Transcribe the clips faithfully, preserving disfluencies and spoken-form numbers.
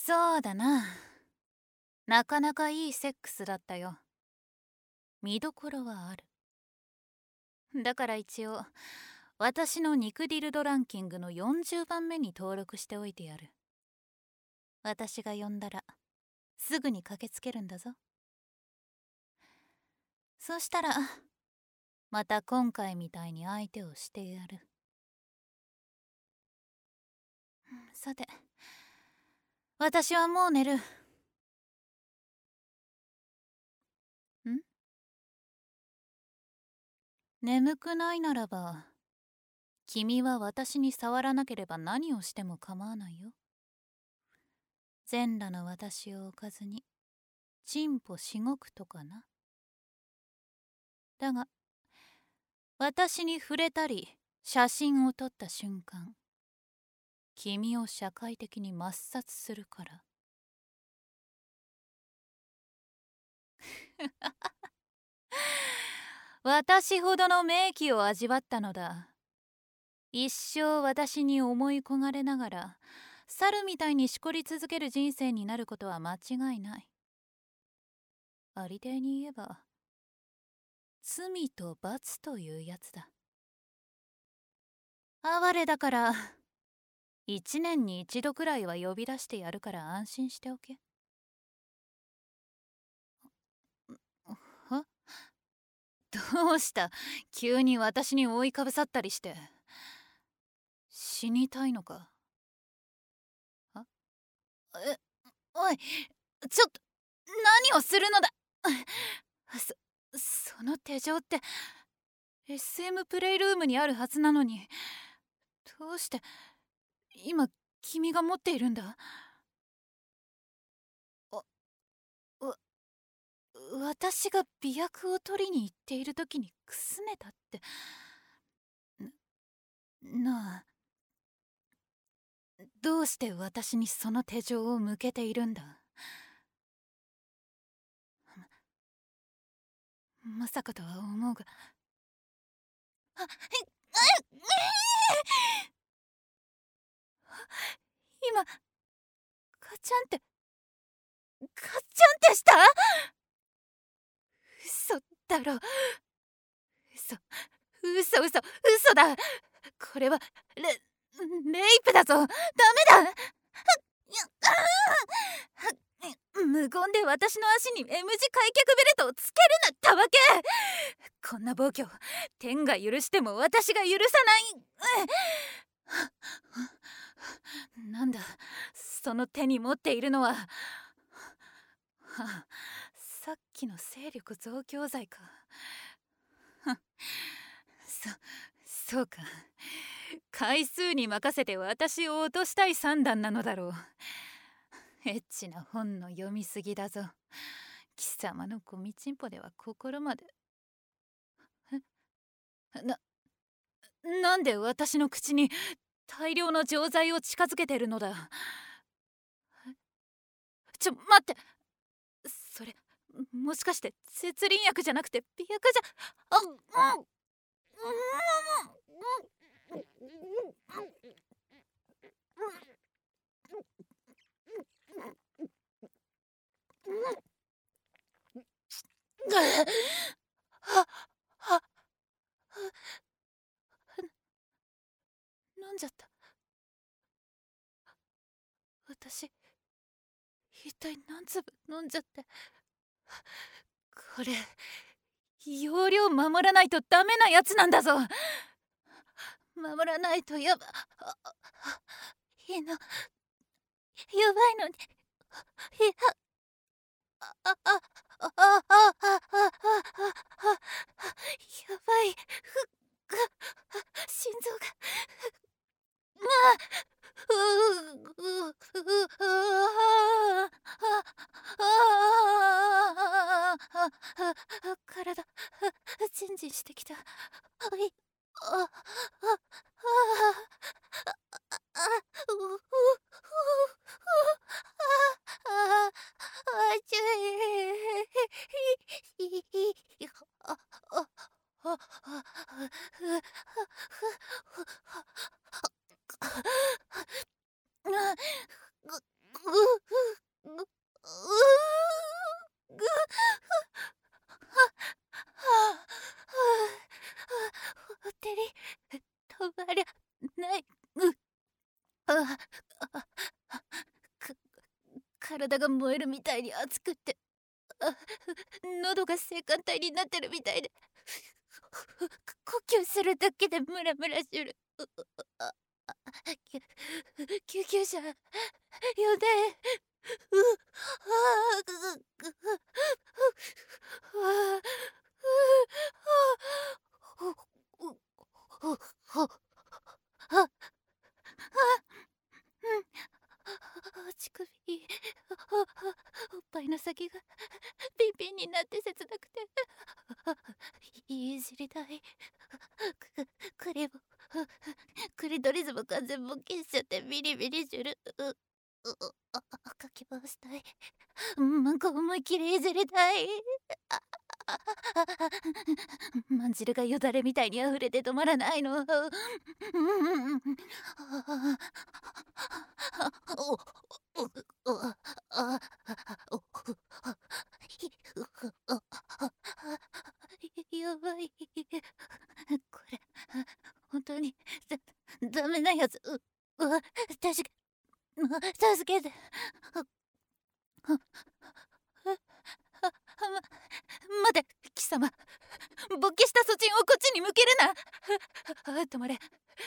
そうだな。なかなかいいセックスだったよ。見どころはある。だから一応私の肉ディルドランキングのよんじゅうばんめに登録しておいてやる。私が呼んだらすぐに駆けつけるんだぞ。そしたらまた今回みたいに相手をしてやる。さて、私はもう寝る。ん？眠くないならば君は私に触らなければ何をしても構わないよ。全裸の私を置かずにチンポしごくとかな。だが私に触れたり写真を撮った瞬間、君を社会的に抹殺するから。私ほどの名器を味わったのだ。一生私に思い焦がれながら猿みたいにしこり続ける人生になることは間違いない。ありていに言えば罪と罰というやつだ。哀れだから一年に一度くらいは呼び出してやるから安心しておけ。は？どうした？急に私に覆いかぶさったりして。死にたいのか？あ？え、おい、ちょっと何をするのだ。そ、その手錠って エスエム プレイルームにあるはずなのに、どうして今君が持っているんだ？あ、わ、私が媚薬を取りに行っている時にくすねたって。な、なあ、どうして私にその手錠を向けているんだ？ま、まさかとは思うが。あ、え、え、今カチャンってカチャンってした？嘘だろ。嘘嘘嘘嘘だ。これはレレイプだぞ。ダメだ。無言で私の足に M 字開脚ベルトをつけるなったわけ。こんな暴挙天が許しても私が許さない。なんだその手に持っているのは。はあ、さっきの勢力増強剤か。そそうか、回数に任せて私を落としたい算段なのだろう。エッチな本の読みすぎだぞ。貴様のゴミチンポでは心まで。な、なんで私の口に大量の錠剤を近づけてるのだ。ちょ待って、それもしかして節輪薬じゃなくて媚薬じゃ。あ、うん、はは飲んじゃった。私一体何粒飲んじゃって。これ容量守らないとダメなやつなんだぞ。守らないとやばいの。やばいのに。いや、あああああああああ、やばい。ふっ、心臓が。ううう体ジンジンしてきた。あいああああううああちゅいああああぐぐぐぐははほてり止まりゃない。うああく体が燃えるみたいに熱くって、あ喉が青函体になってるみたいで、呼吸するだけでムラムラする。うああ救救急車呼んで。うあぐぐぐあほほほほあうん乳首おっぱいの先がピンピンになって切なくていじりたい。くクリボクリトリスも完全勃起しちゃってビリビリする。ううあかき回したい。なんか思いっきりいじりたい。まんじるがよだれみたいに溢れて止まらないの。やばい。これ本当にだダメなやつ。ううわ助け助けて。あま待て貴様、勃起したそちんをこっちに向けるな。止まれ、止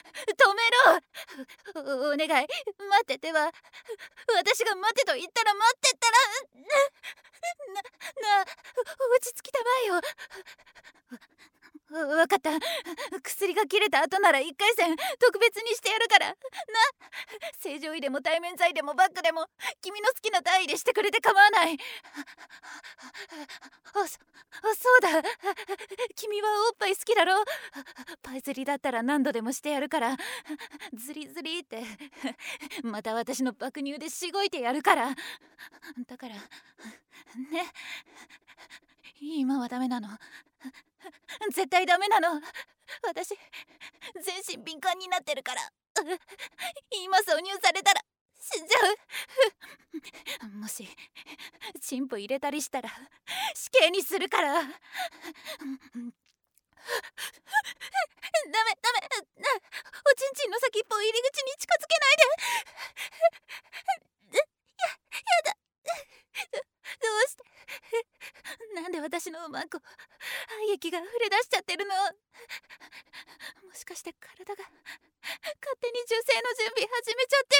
めろ。おお願い待ってては。私が待てと言ったら待ってったらなな落ち着きたまえよ。わかった。薬が切れた後なら一回戦特別にしてやるからな。正常位でも対面剤でもバックでも君の好きな体位でしてくれて構わない。あ、そ、そうだ。君はおっぱい好きだろ。パイ釣りだったら何度でもしてやるから。ズリズリってまた私の爆乳でしごいてやるから。だからね、今はダメなの。絶対ダメなの。私全身敏感になってるから。今挿入されたら死んじゃう。もしチンポ入れたりしたら死刑にするから。ダメダメ、おちんちんの先っぽを入り口に近づけないで。ややだ。どうしてなんで私のうまんこ愛液が溢れ出しちゃってるの。もしかして体が勝手に受精の準備始めちゃ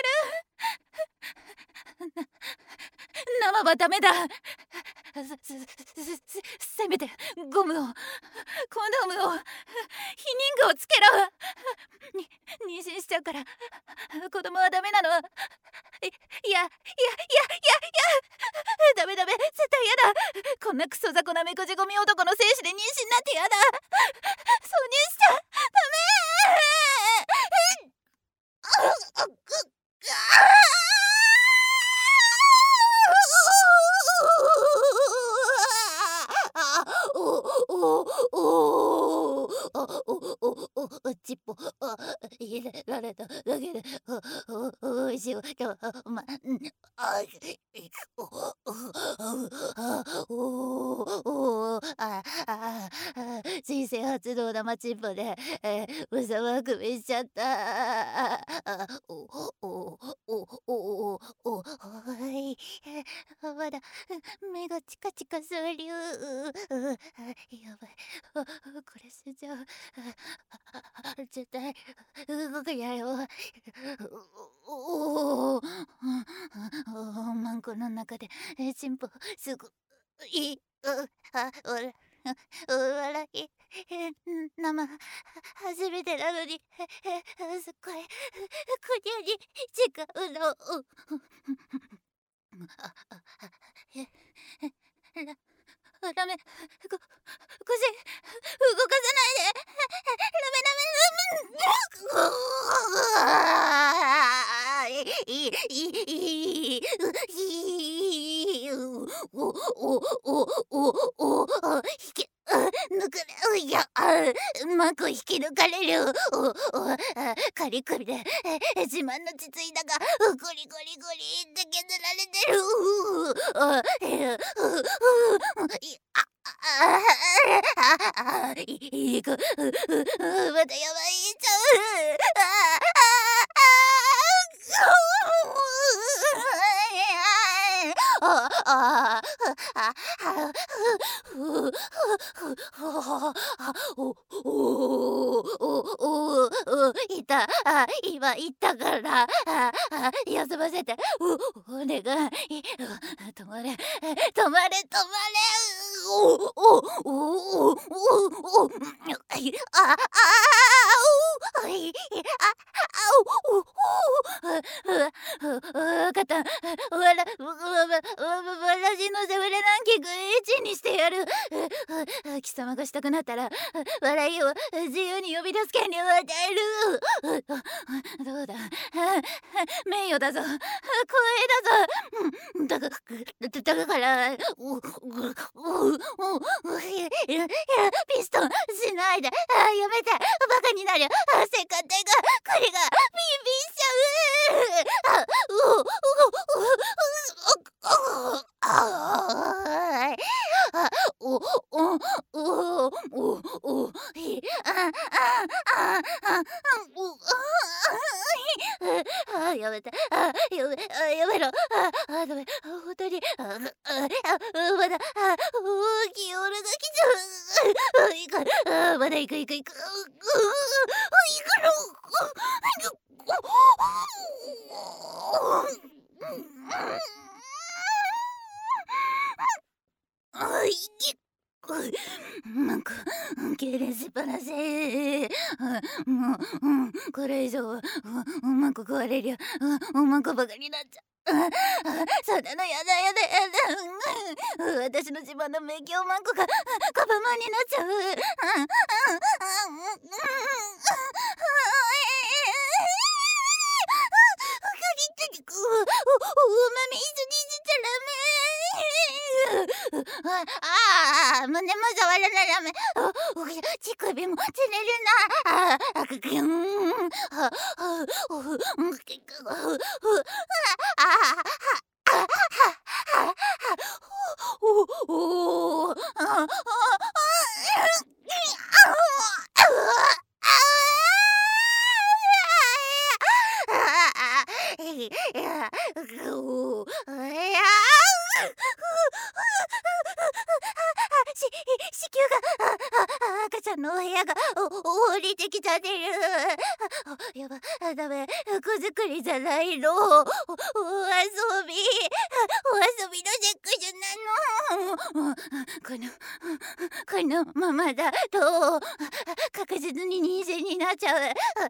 ってる。生はダメだ。せせせめてゴムをコンドームを避妊具をつけろ。に妊娠しちゃうから子供はダメなの。いいやいやいやいやいやダメダメ、絶対やだ。こんなクソ雑魚なめこじゴミ男の精子で妊娠なんてやだ。挿入しちゃダメ。ちっぽ入れられただけでおいしいわ今日。まあああ人生初の生チンポでうさまくびしちゃった。おおおおおおいまだ目がチカチカする。やばい、これ死んじゃう。絶対動くやよ。おおマンコの中でチンポすごい。あおら笑い生初めてなのにすっごいクリアに違うの。ダメ、ご、腰動かさないで。ダメダメ。いいいいおおおおお引き抜かれいやうまく引き抜かれる。おおカリクリで自慢の実位だがゴリゴリゴリって削らあえういあああいいくううまたやばいちゃうああああああふふおおおおいたあ今言ったからああ休ませておお願い止まれ止まれ止まれおおおおおおいああおいああおおわかったわらわわわ私の背骨ランキングいちにしてやる貴様がしたくなったら笑いを自由に呼び出す権利を与えるどうだ名誉だぞ光栄だぞだがだからおおおピストンしないでやめてバカになるせっかてがこれがビンビンしちゃうあおおおおあおおおおおいああああおあやめてあやめあやめろああダメ本当にあああまだあ大きい俺が来ちゃういくあまだ行く行く行く行くのあいなんか痙攣しっぱなしもう、うん、これ以上ううまく食われりゃううまくばかりになっちゃうああそんなのやだやだやだ私の自慢の名鏡マンコがカバマンになっちゃううんうんうんうんおおまみ一緒にいじっちゃダメああ胸も触らなダメお乳首もつれるなああくくんああおふんけくあああおおおあいやおいやし子宮がああ赤ちゃんのお部屋がお降りてきちゃってるあやばダメ子作りじゃないのおお遊びお遊びのセックスなのこのこのままだと確実に妊娠になっちゃう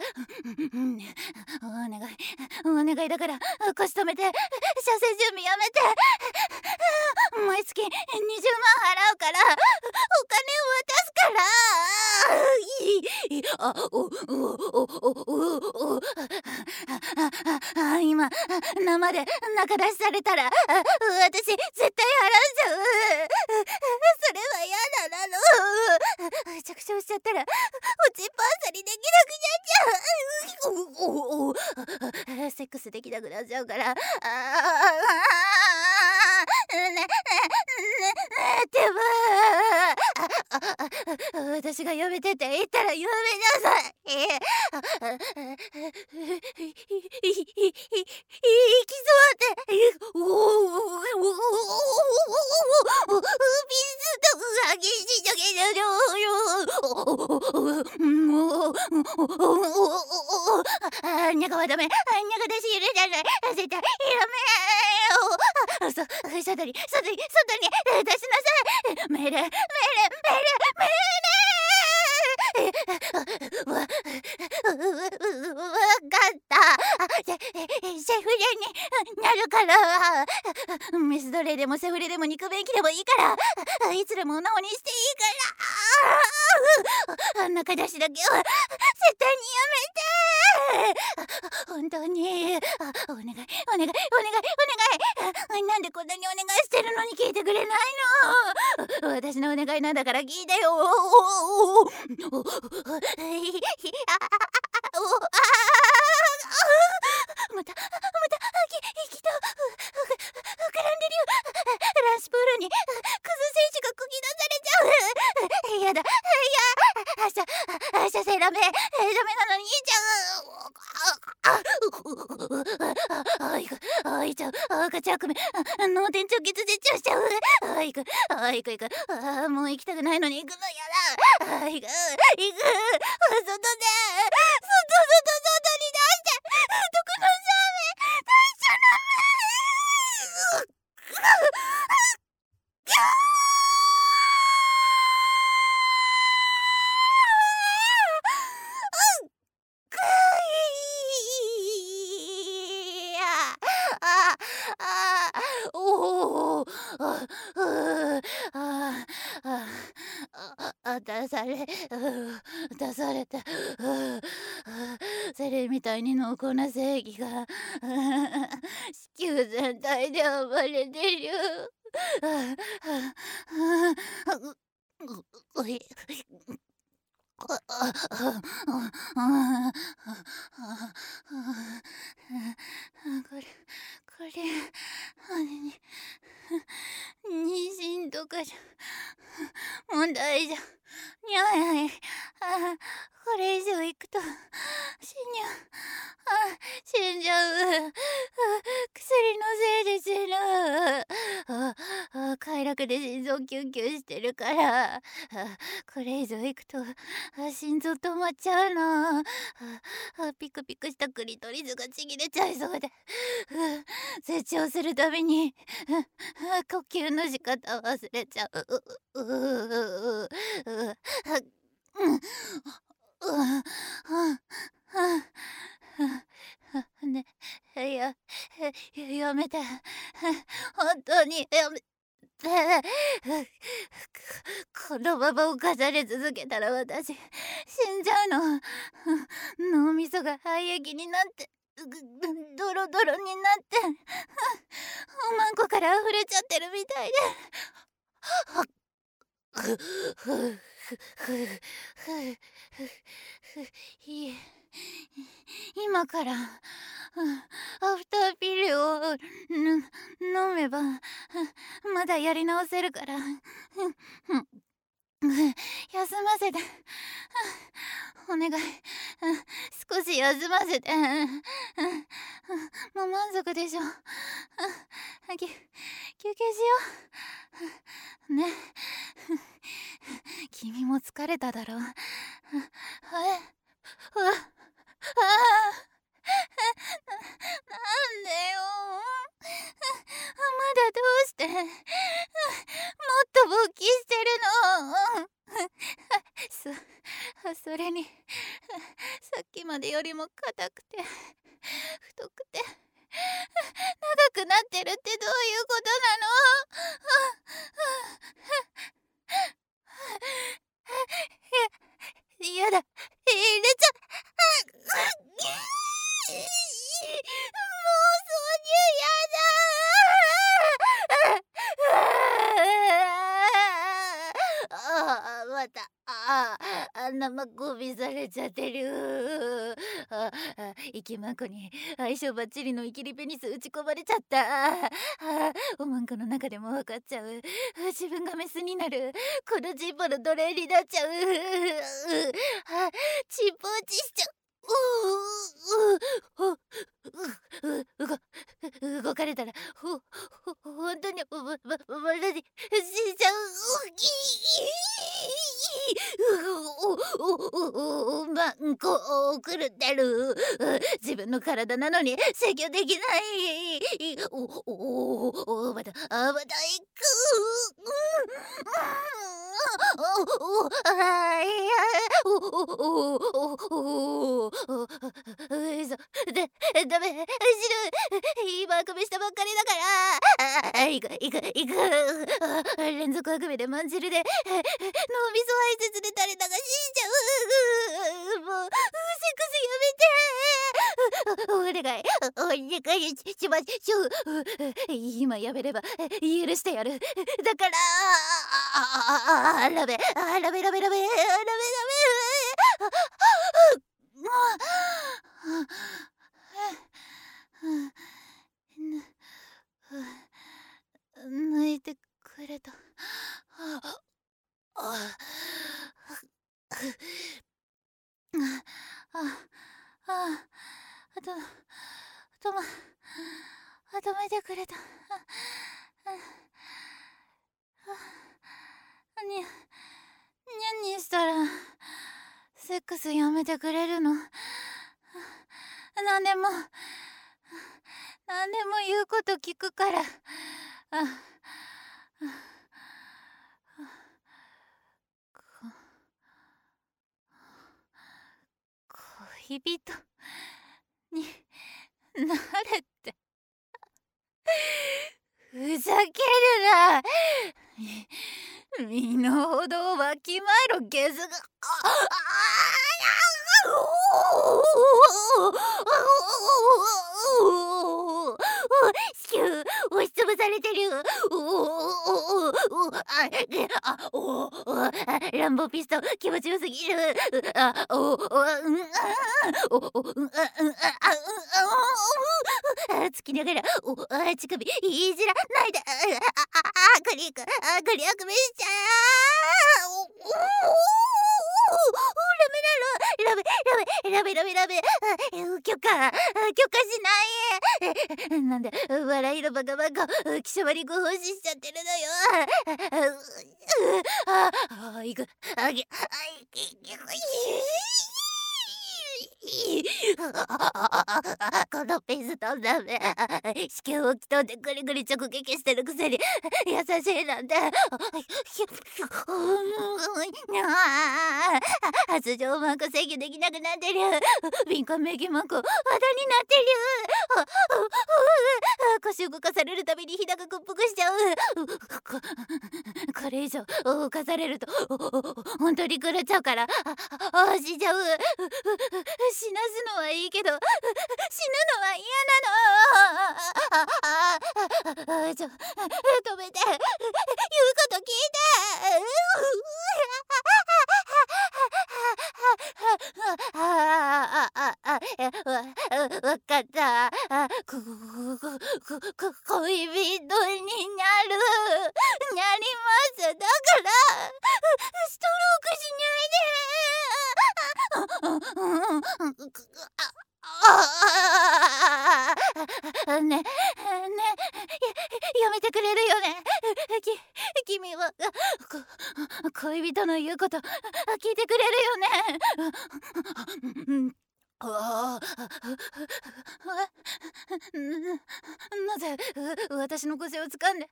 お願いお願いだから腰止めて射精準備やめて毎月にじゅうまん払うからお金を渡すからいいあおおおおおあ今生で仲出しされたら私絶対払っちゃうそれは嫌だなの着床しちゃったらおちっぱあさりできなくなっちゃうおおおセックスできなくなっちゃうからああねねねでも私がやめてって言ったらやめなさい行きそうっておおおピストが激しい時だよもうあにゃがはダメにゃが出し入れじゃない絶対やめよそ外に外に外に出しなさい命令命令命令命令わわかったセフレになるからメス奴隷でもセフレでも肉便器でもいいからいつでもおなおにしていいからあんなかだしだけは絶対にやめて本当にあお願いお願いお願いお願いお願いなんでこんなにお願いしてるのに聞いてくれないの私のお願いなんだから聞いてよまたまたききたダメ、えダメなのにいちゃう。あいく、あいちゃう、あかちゃくめ、脳天直結絶頂しちゃう。あいく、あいくいく、あもう行きたくないのに行くのやだ。あいく、行く、外で、外、外、外に出して、毒のザメ、出しちゃダメ。ああおおああああ出され出されたセレみたいに濃厚な正義が地球全体で暴れてる。これこれ妊娠とかじゃ問題じゃにゃい。あこれ以上いくと死にゃあ死んじゃう。薬のせいで死ぬ。ああ快楽で心臓キュンキュンしてるからあこれ以上いくとあ心臓止まっちゃうの。ああピクピクしたクリトリスがちぎれちゃいそうで成長するたびに呼吸の仕方忘れちゃう。うううううねいややめて本当にやめこのまま犯され続けたら私死んじゃうの。脳みそが廃液になってドロドロになっておまんこから溢れちゃってるみたいでいえ今からアフターピルを飲めばまだやり直せるから休ませてお願い少し休ませてもう満足でしょ休憩しようね君も疲れただろう。はいああなんでよまだどうしてもっと勃起してるのそそれにさっきまでよりも硬くて太くて長くなってるってどういうことなの。ややだ入れちゃもう挿入やだああまたああ生ゴミされちゃってる。ああ息まこに相性バッチリのイキリペニス打ち込まれちゃった。あおまんこの中でも分かっちゃう。自分がメスになる。このチンポの奴隷になっちゃう。あチンポ落ちしちゃう。うううううご動かれたらほほ本当にまままるで死んじゃう。おおおまんこ狂ってる。自分の体なのに制御できない。おおおまだあまだ行く。おおあいやおおおおおお嘘でダメ死ぬ今あくびしたばっかりだからあ行く行く行く連続あくびでまんじるで脳みそ排泄で垂れ流ししちゃう。もうセックスやめてお願いお願いしましょう。今やめれば許してやる。だからあラベあラベラベラベラベラベ抜いてくれた。あまとめてくれた。にゃにゃにしたらセックスやめてくれるの？なんでもなんでも言うこと聞くから。あ恋人になれってふざけるな。身の程をわきまえろゲスが。子宮押しつぶされてる。あおおランボーピスト気持ちよすぎる。あおおうんおおうんあうんあうんあつきながらおあ乳首いじらないで。ああクリックあクリックめっちゃおおラメラメラメラメラメ許可許可しないなんで笑いのバカバカ気象割りご奉仕しちゃってるのよ。ああいくあげあいこのペーストダメ。子宮をきとんでぐりぐり直撃してるくせに優しいなんて。発情マーク制御できなくなってる。敏感名義マークあだになってる。腰動かされるたびにひだが屈服しちゃう。ここれ以上動かされると本当に狂っちゃうからあ死んじゃう。死なすのはいいけど死ぬのは嫌なの。ちょ止めて言うこと聞いて。ああああわわかった。あここここ恋人になるなります。だからストロークしないで。あねねややめてくれるよね。き君はこ恋人の言うこと聞いてくれるよね。ああなぜ私の腰を掴んで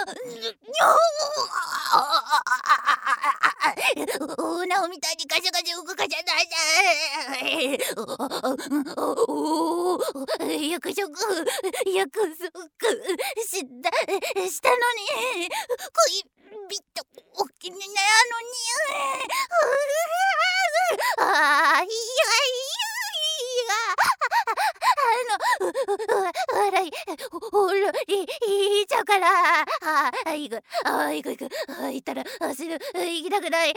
オナオみたいにガシャガシャ動かじゃないじゃん。約束約束したしたのに恋人お気になのにああいやいやあの笑いほらいいちゃうから。ああいくあいくいくあいったら走る行きたくない。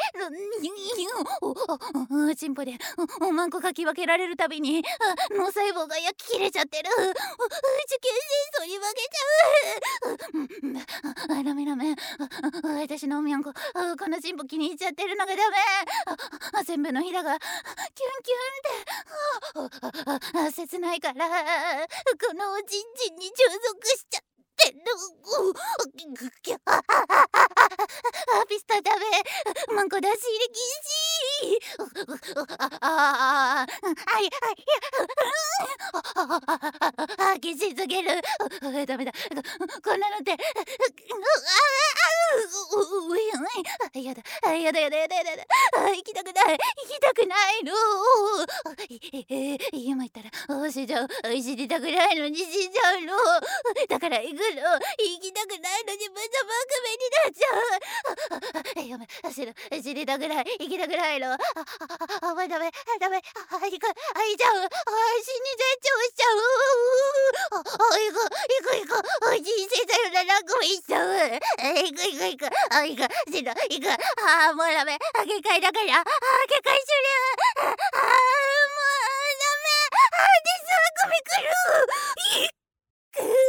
チンポでおまんこかき分けられるたびに脳細胞が焼き切れちゃってる。受験戦争に負けちゃう。ラメラメ私のおみゃんここのチンポ気に入っちゃってるのがダメ。全部のひだがキュンキュンって切ないからこのおちんちんに従属しちゃってる。ピスタダメマンコ出し入れ禁止。ああはいはい禁止すぎる。ダメだこんなのってやだやだやだやだやだ行きたくない行きたくないの。今言ったら死んじゃう。死にたくないのに死んじゃうの。だから行くの行きたくないのにぶちゃばくめになっちゃう。やめ死ぬ死にたくない行きたくないの。ああダメダメダメあ行くあ行っちゃうあ死に絶頂しちゃう。あ行く行く行く人生だよなラグビーしちゃう。行く行く行くあ行く死ぬ行くあもうダメ限界だからあ限界終了あもうダメあデスワ組来る。